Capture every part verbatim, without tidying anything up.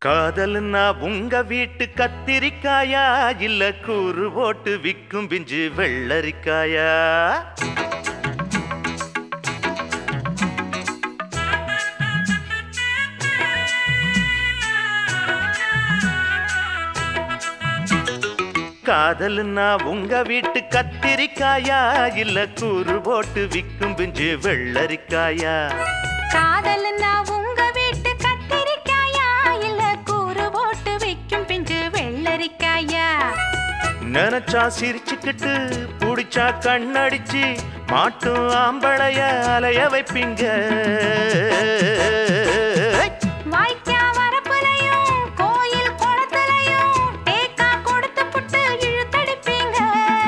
காதல்னா உங்க வீட்டு கத்திரிக்காயா இல்ல கூறு போட்டு விக்கும் பிஞ்சு வெள்ளரிக்காயா? காதல்னா உங்க வீட்டு கத்திரிக்காயா இல்ல கூறு போட்டு விக்கும் பிஞ்சு வெள்ளரிக்காயா? காதல்னா உங்க வீட்டு கத்திரிக்காயா இல்ல கூறு போட்டு விக்கும் பிஞ்சு வெள்ளரிக்காயா? நினைச்சா சிரிச்சுக்கிட்டு புடிச்சா கண்ணடிச்சு மாட்டும் ஆம்பளைய அலைய வைப்பீங்க. வாய்க்கா வரப்புலையும் கோயில் குளத்துலையும் டேக்கா கொடுத்து புட்டு இழுத்தடிப்பீங்க.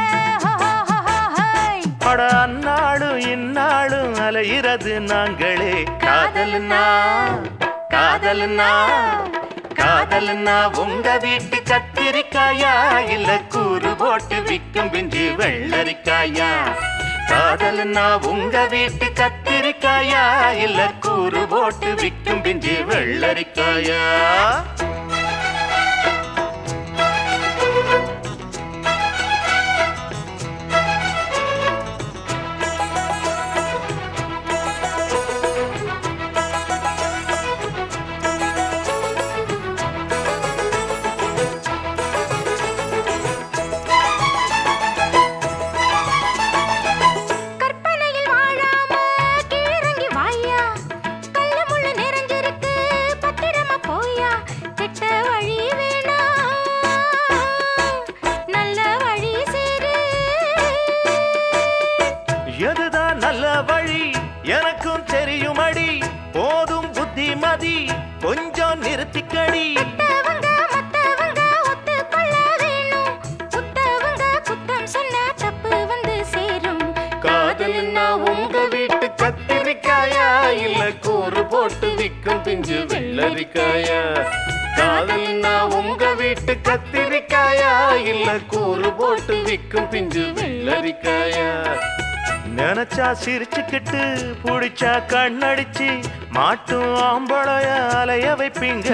அட அந்நாளும் இந்நாளும் அலையிறது நாங்களே. காதல்னா காதல்னா காதல்னா உங்க வீட்டு கத்திரிக்காயா இல்ல கூறு போட்டு விக்கும் பிஞ்சு வெள்ளரிக்காயா? காதல்னா உங்க வீட்டு கத்திரிக்காயா இல்ல கூறு போட்டு விக்கும் பிஞ்சு வெள்ளரிக்காயா? எதுதான் நல்ல வழி எனக்கும் தெரியும் அடி, போதும் புத்திமதி கொஞ்சம் நிறுத்திக்கடி. காதல்னா உங்க வீட்டு கத்திரிக்காயா இல்ல கூறு போட்டு விக்கும் பிஞ்சு வெள்ளரிக்காயா? காதல்னா உங்க வீட்டு கத்திரிக்காயா இல்ல கூறு போட்டு விக்கும் பிஞ்சு வெள்ளரிக்காயா? நினைச்சா சிரிச்சுக்கிட்டு புடிச்சா கண்ணடிச்சு மாட்டும் ஆம்பளைய அலைய வைப்பீங்க.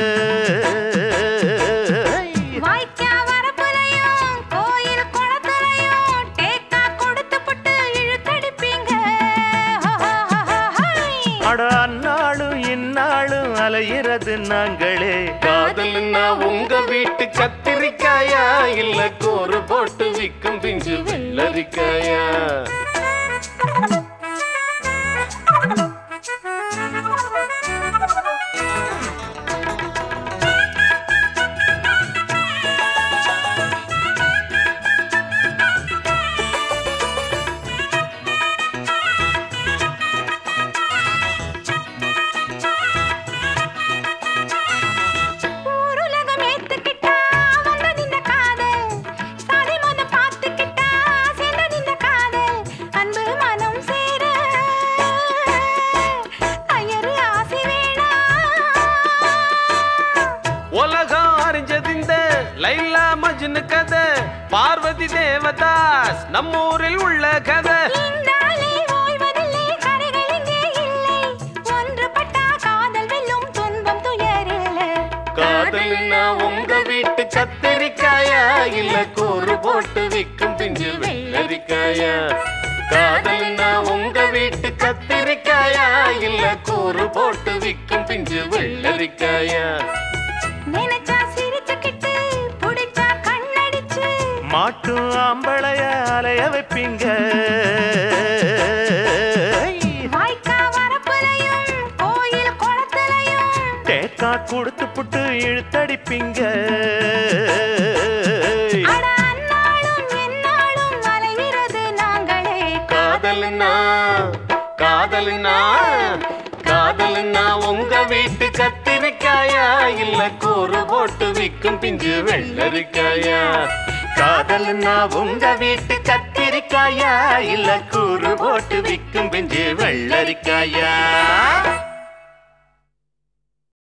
வாய்க்கா வரப்புலையும் கோயில் குளத்துலையும் டேக்கா கொடுத்து புட்டு இழுத்தடிப்பீங்க. அட அந்நாளும் இந்நாளும் அலையிறது நாங்களே. காதல்னா உங்க வீட்டு கத்திரிக்காயா இல்ல கூறு போட்டு விக்கும் பிஞ்சு வெள்ளரிக்காயா? உலகம் அறிஞ்சதிந்த லைலா மஜ்னு கதை, பார்வதி தேவதாஸ் நம்மூரில் உள்ள கதை. காதல்னா உங்க வீட்டு கத்திரிக்காயா இல்ல கூறு போட்டு விக்கும் பிஞ்சு வெள்ளரிக்காயா? காதல்னா உங்க வீட்டு கத்திரிக்காயா இல்ல கூறு போட்டு விக்கும் பிஞ்சு வெள்ளரிக்காயா? நினைச்சா சிரிச்சுக்கிட்டு புடிச்சா கண்ணடிச்சு மாட்டும் ஆம்பளைய அலைய வைப்பீங்க. வாய்க்கா வரப்புலையும் கோயில் குளத்துலையும் டேக்கா கொடுத்து புட்டு இழுத்தடிப்பீங்க. அட அந்நாளும் எந்நாளும் அலையிறது நாங்களே. காதல்னா காதல்னா காதல்னா உங்க வீட்டு கத்திரிக்காயா இல்ல கூறு போட்டு விக்கும் பிஞ்சு வெள்ளரிக்காயா? காதல்னா உங்க வீட்டு கத்திரிக்காயா இல்ல கூறு போட்டு விக்கும் பிஞ்சு வெள்ளரிக்காயா?